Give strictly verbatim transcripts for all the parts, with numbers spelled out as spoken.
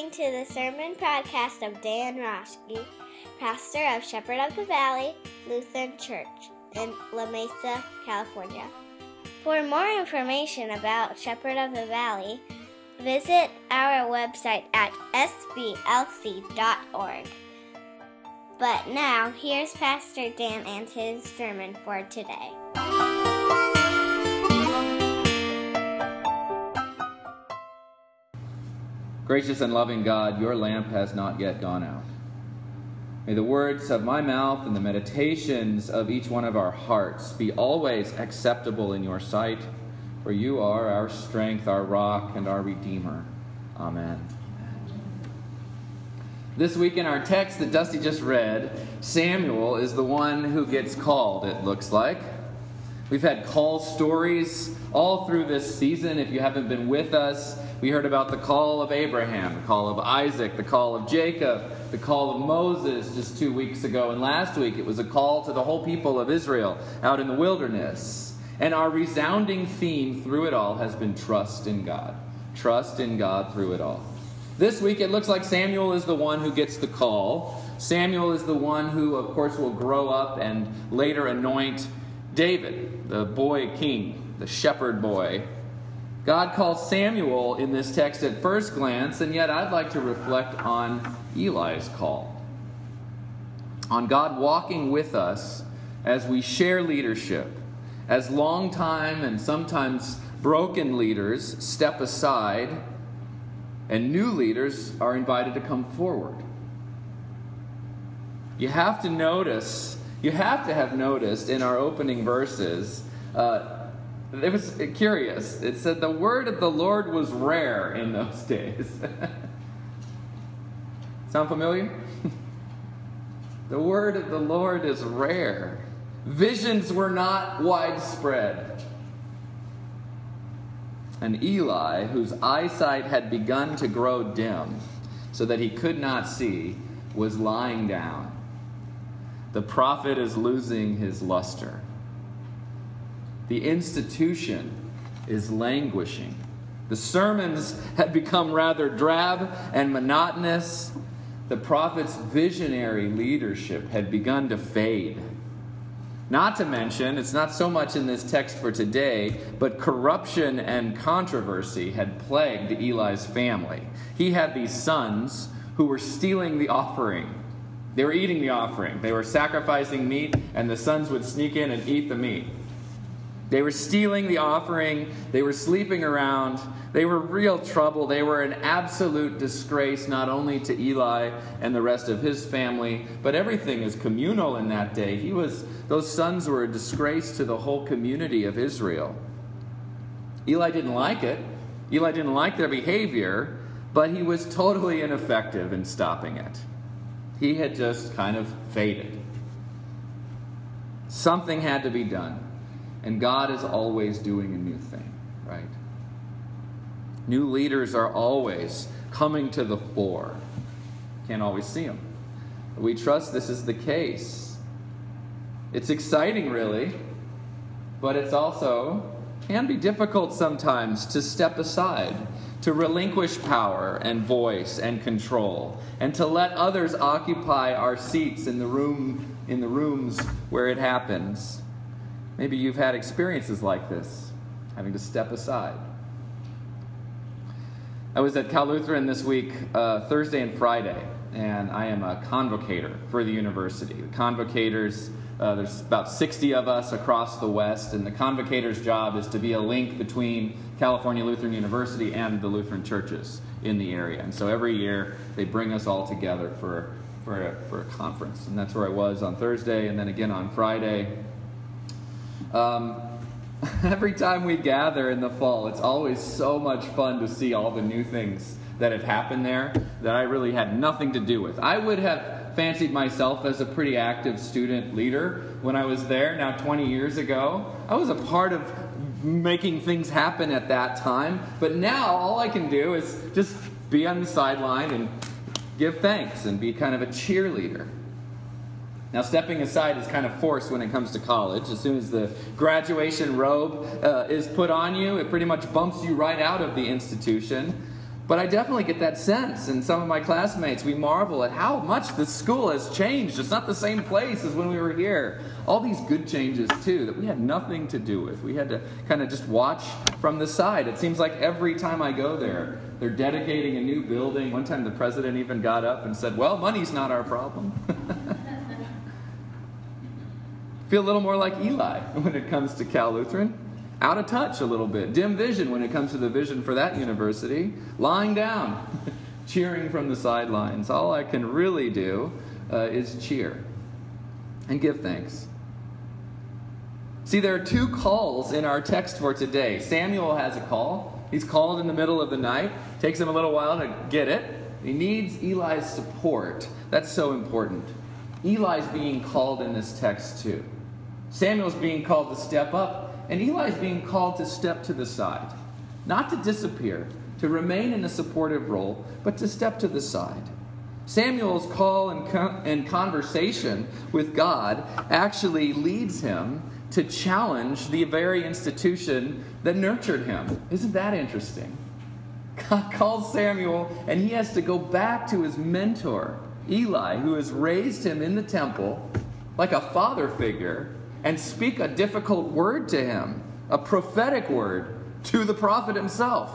listening to the sermon podcast of Dan Roschke, pastor of Shepherd of the Valley Lutheran Church in La Mesa, California. For more information about Shepherd of the Valley, visit our website at s b l c dot org. But now, here's Pastor Dan and his sermon for today. Gracious and loving God, your lamp has not yet gone out. May the words of my mouth and the meditations of each one of our hearts be always acceptable in your sight, for you are our strength, our rock, and our Redeemer. Amen. This week in our text that Dusty just read, Samuel is the one who gets called, it looks like. We've had call stories all through this season. If you haven't been with us, we heard about the call of Abraham, the call of Isaac, the call of Jacob, the call of Moses just two weeks ago. And last week it was a call to the whole people of Israel out in the wilderness. And our resounding theme through it all has been trust in God. Trust in God through it all. This week it looks like Samuel is the one who gets the call. Samuel is the one who, of course, will grow up and later anoint David, the boy king, the shepherd boy. God calls Samuel in this text at first glance, and yet I'd like to reflect on Eli's call. On God walking with us as we share leadership, as long-time and sometimes broken leaders step aside, and new leaders are invited to come forward. You have to notice, you have to have noticed in our opening verses, uh, it was curious. It said the word of the Lord was rare in those days. Sound familiar? The word of the Lord is rare. Visions were not widespread. And Eli, whose eyesight had begun to grow dim so that he could not see, was lying down. The prophet is losing his luster. The institution is languishing. The sermons had become rather drab and monotonous. The prophet's visionary leadership had begun to fade. Not to mention, it's not so much in this text for today, but corruption and controversy had plagued Eli's family. He had these sons who were stealing the offering. They were eating the offering. They were sacrificing meat, and the sons would sneak in and eat the meat. They were stealing the offering. They were sleeping around. They were real trouble. They were an absolute disgrace, not only to Eli and the rest of his family, but everything is communal in that day. He was, those sons were a disgrace to the whole community of Israel. Eli didn't like it. Eli didn't like their behavior, but he was totally ineffective in stopping it. He had just kind of faded. Something had to be done. And God is always doing a new thing, right? New leaders are always coming to the fore. Can't always see them. But we trust this is the case. It's exciting, really, but it's also can be difficult sometimes to step aside, to relinquish power and voice and control, and to let others occupy our seats in the room, in the rooms where it happens. Maybe you've had experiences like this, having to step aside. I was at Cal Lutheran this week, uh, Thursday and Friday, and I am a convocator for the university. The convocators, uh, there's about sixty of us across the West, and the convocator's job is to be a link between California Lutheran University and the Lutheran churches in the area. And so every year they bring us all together for, for, a, for a conference. And that's where I was on Thursday, and then again on Friday. Um, every time we gather in the fall, it's always so much fun to see all the new things that have happened there that I really had nothing to do with. I would have fancied myself as a pretty active student leader when I was there, now twenty years ago. I was a part of making things happen at that time, but now all I can do is just be on the sideline and give thanks and be kind of a cheerleader. Now, stepping aside is kind of forced when it comes to college. As soon as the graduation robe uh, is put on you, it pretty much bumps you right out of the institution. But I definitely get that sense, and some of my classmates, we marvel at how much the school has changed. It's not the same place as when we were here. All these good changes, too, that we had nothing to do with. We had to kind of just watch from the side. It seems like every time I go there, they're dedicating a new building. One time the president even got up and said, well, money's not our problem. Feel a little more like Eli when it comes to Cal Lutheran. Out of touch a little bit. Dim vision when it comes to the vision for that university. Lying down, cheering from the sidelines. All I can really do uh, is cheer and give thanks. See, there are two calls in our text for today. Samuel has a call. He's called in the middle of the night. Takes him a little while to get it. He needs Eli's support. That's so important. Eli's being called in this text too. Samuel's being called to step up. And Eli's being called to step to the side. Not to disappear, to remain in a supportive role, but to step to the side. Samuel's call and, con- and conversation with God actually leads him to challenge the very institution that nurtured him. Isn't that interesting? God calls Samuel, and he has to go back to his mentor, Eli, who has raised him in the temple like a father figure, and speak a difficult word to him, a prophetic word to the prophet himself.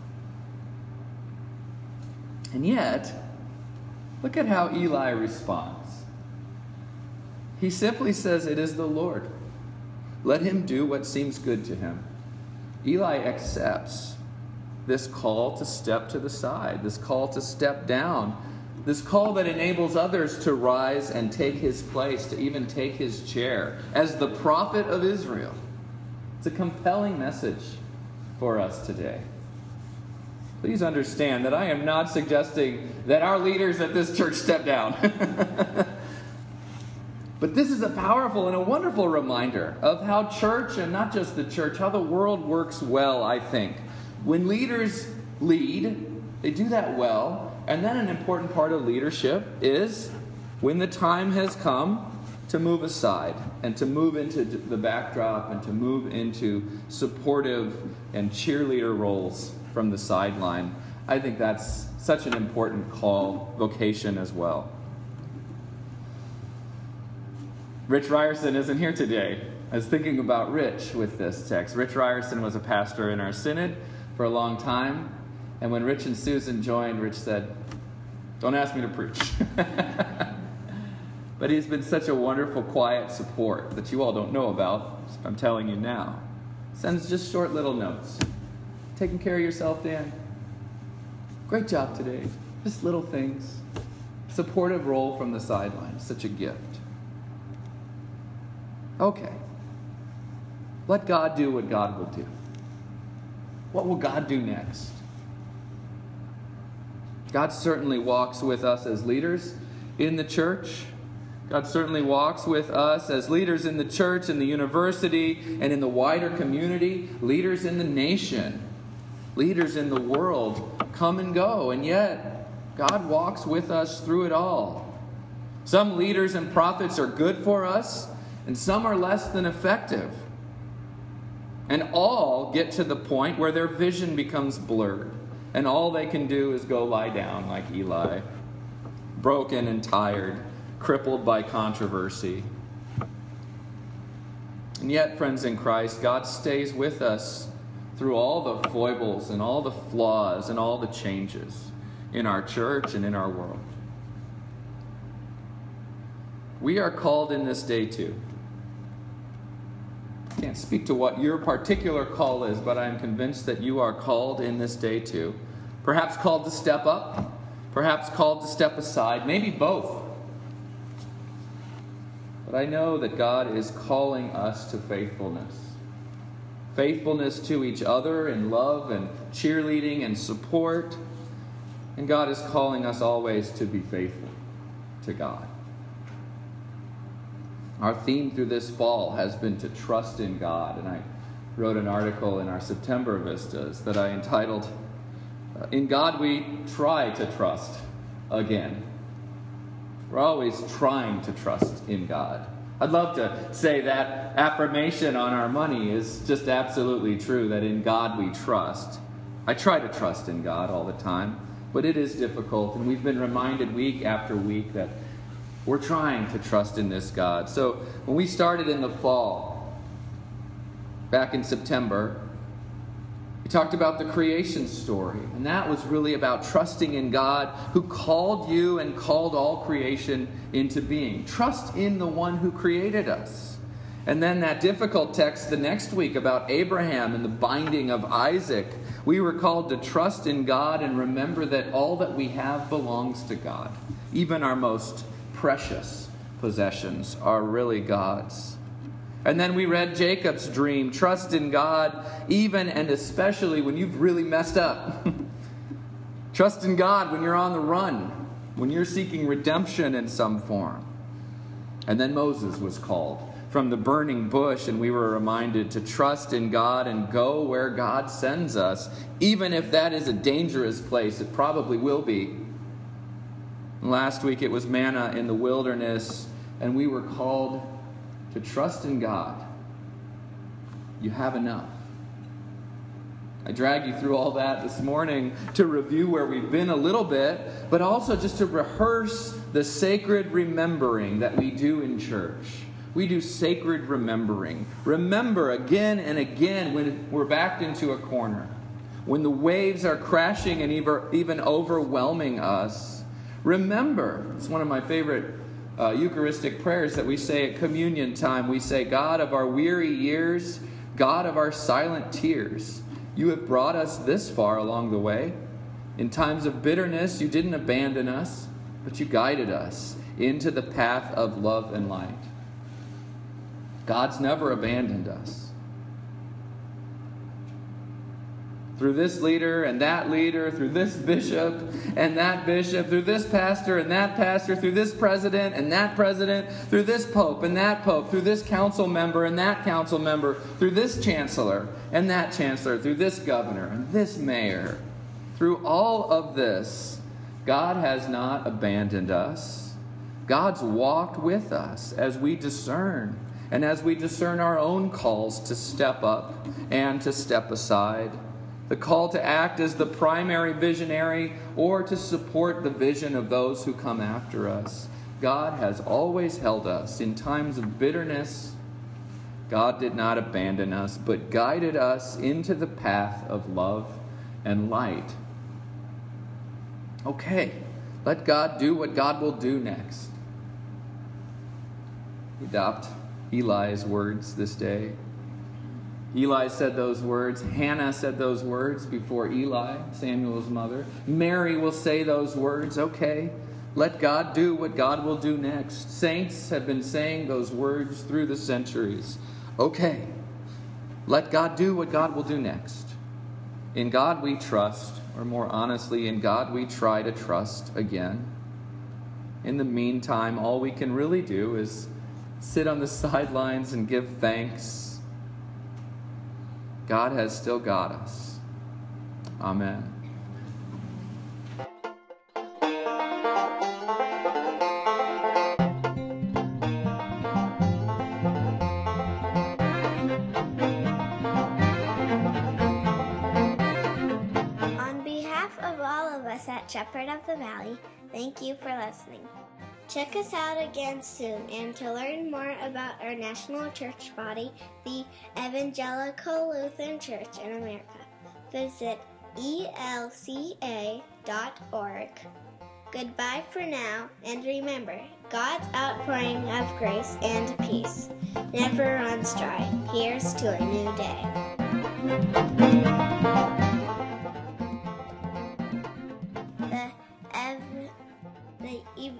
And yet, look at how Eli responds. He simply says, it is the Lord. Let him do what seems good to him. Eli accepts this call to step to the side, this call to step down, this call that enables others to rise and take his place, to even take his chair as the prophet of Israel. It's a compelling message for us today. Please understand that I am not suggesting that our leaders at this church step down. But this is a powerful and a wonderful reminder of how church, and not just the church, how the world works well, I think. When leaders lead, they do that well. And then an important part of leadership is when the time has come to move aside and to move into the backdrop and to move into supportive and cheerleader roles from the sideline. I think that's such an important call, vocation as well. Rich Ryerson isn't here today. I was thinking about Rich with this text. Rich Ryerson was a pastor in our synod for a long time. And when Rich and Susan joined, Rich said, don't ask me to preach. But he's been such a wonderful, quiet support that you all don't know about. I'm telling you now. Sends just short little notes. Taking care of yourself, Dan? Great job today. Just little things. Supportive role from the sideline. Such a gift. Okay. Let God do what God will do. What will God do next? God certainly walks with us as leaders in the church. God certainly walks with us as leaders in the church, in the university, and in the wider community. Leaders in the nation. Leaders in the world come and go. And yet, God walks with us through it all. Some leaders and prophets are good for us, and some are less than effective. And all get to the point where their vision becomes blurred. And all they can do is go lie down like Eli, broken and tired, crippled by controversy. And yet, friends in Christ, God stays with us through all the foibles and all the flaws and all the changes in our church and in our world. We are called in this day too. I can't speak to what your particular call is, but I am convinced that you are called in this day too. Perhaps called to step up, perhaps called to step aside, maybe both. But I know that God is calling us to faithfulness. Faithfulness to each other in love and cheerleading and support. And God is calling us always to be faithful to God. Our theme through this fall has been to trust in God. And I wrote an article in our September Vistas that I entitled, In God We Try to Trust Again. We're always trying to trust in God. I'd love to say that affirmation on our money is just absolutely true, that in God we trust. I try to trust in God all the time, but it is difficult, and we've been reminded week after week that we're trying to trust in this God. So when we started in the fall, back in September, we talked about the creation story, and that was really about trusting in God who called you and called all creation into being. Trust in the one who created us. And then that difficult text the next week about Abraham and the binding of Isaac. We were called to trust in God and remember that all that we have belongs to God. Even our most precious possessions are really God's. And then we read Jacob's dream. Trust in God even and especially when you've really messed up. Trust in God when you're on the run, when you're seeking redemption in some form. And then Moses was called from the burning bush, and we were reminded to trust in God and go where God sends us, even if that is a dangerous place. It probably will be. Last week it was manna in the wilderness, and we were called to trust in God. You have enough. I dragged you through all that this morning to review where we've been a little bit, but also just to rehearse the sacred remembering that we do in church. We do sacred remembering. Remember again and again when we're backed into a corner, when the waves are crashing and even overwhelming us. Remember, it's one of my favorite uh, Eucharistic prayers that we say at communion time. We say, God of our weary years, God of our silent tears, you have brought us this far along the way. In times of bitterness, you didn't abandon us, but you guided us into the path of love and light. God's never abandoned us. Through this leader and that leader, through this bishop and that bishop, through this pastor and that pastor, through this president and that president, through this pope and that pope, through this council member and that council member, through this chancellor and that chancellor, through this governor and this mayor. Through all of this, God has not abandoned us. God's walked with us as we discern. And as we discern our own calls to step up and to step aside, the call to act as the primary visionary or to support the vision of those who come after us, God has always held us in times of bitterness. God did not abandon us, but guided us into the path of love and light. Okay, let God do what God will do next. Adopt Eli's words this day. Eli said those words. Hannah said those words before Eli, Samuel's mother. Mary will say those words. Okay, let God do what God will do next. Saints have been saying those words through the centuries. Okay, let God do what God will do next. In God we trust, or more honestly, in God we try to trust again. In the meantime, all we can really do is sit on the sidelines and give thanks. God has still got us. Amen. On behalf of all of us at Shepherd of the Valley, thank you for listening. Check us out again soon, and to learn more about our national church body, the Evangelical Lutheran Church in America, visit E L C A dot org. Goodbye for now, and remember, God's outpouring of grace and peace never runs dry. Here's to a new day. The Ev... The Ev...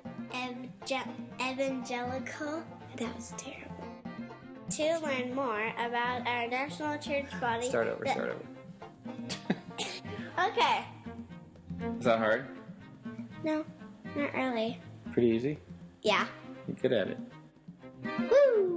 Evangelical, that was terrible. To learn more about our national church body... Start over, the, start over. Okay. Is that hard? No, not really. Pretty easy? Yeah. You're good at it. Woo!